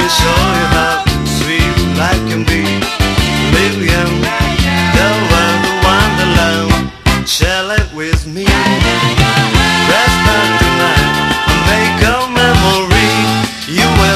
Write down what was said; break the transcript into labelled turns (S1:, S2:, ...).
S1: show you how sweet life can be. Live young, go out to wonderland, share it with